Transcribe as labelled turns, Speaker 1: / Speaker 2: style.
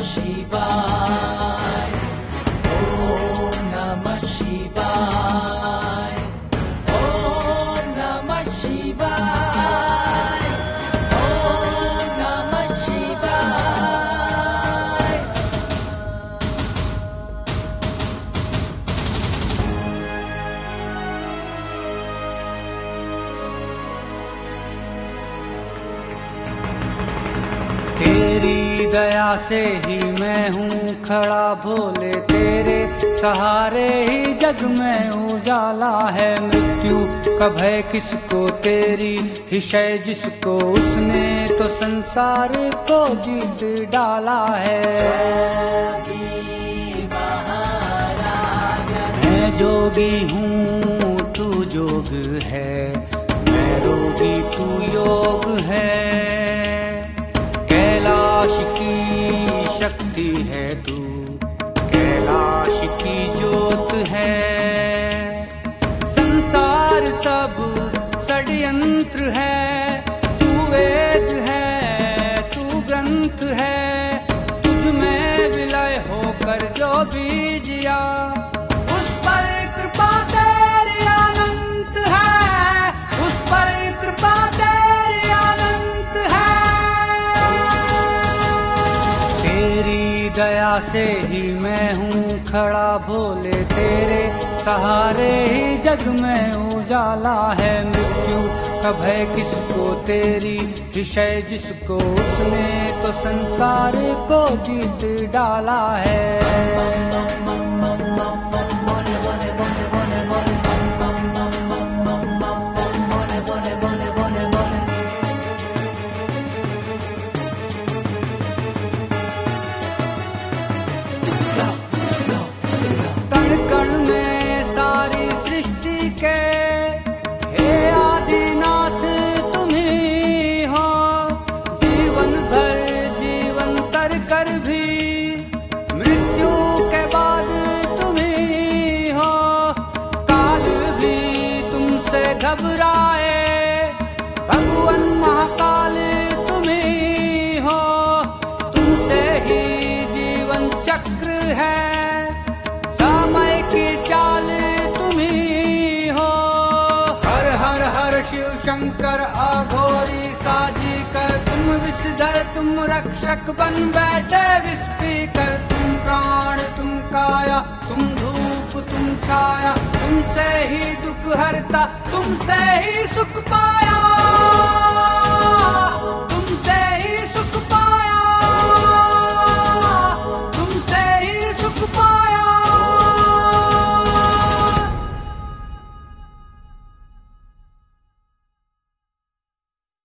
Speaker 1: शिवाय, ओम नमः शिवाय, ओम नमः शिवाय, ओम नमः शिवाय। तेरी दया से ही मैं हूँ खड़ा भोले, तेरे सहारे ही जग में उजाला है। मृत्यु का भय किसको, तेरी ही शय जिसको, उसने तो संसार को जीत डाला है। मैं जोगी हूँ तू जोग है, मैं रोगी तू योग है। कैलाश की शक्ति है तू, कैलाश की ज्योत है। संसार सब षड्यंत्र है, तू वेद है, तू ग्रंथ है। तुझ में विलय होकर जो बीजिया, उस पर कृपा तेरी अनंत है, उस पर कृपा तेरी अनंत है। तेरी दया से ही मैं हूँ खड़ा भोले, तेरे सहारे ही जग में उजाला है। मृत्यु का भय किसको, तेरी विषय जिसको, उसने तो संसार को जीत डाला है। हे आदिनाथ तुम ही हो, जीवन भर जीवन कर कर भी, मृत्यु के बाद तुम ही हो। काल भी तुमसे घबराए, भगवान महाकाल तुम ही हो। तुमसे ही जीवन चक्र है, समय की चाल तुम ही हो। हर हर हर शिव शंकर अघोरी साजी कर, तुम विषधर तुम रक्षक बन बैठे विस्पीकर। तुम प्राण तुम काया, तुम धूप तुम छाया, तुमसे ही दुख हरता, तुमसे ही सुख पाया।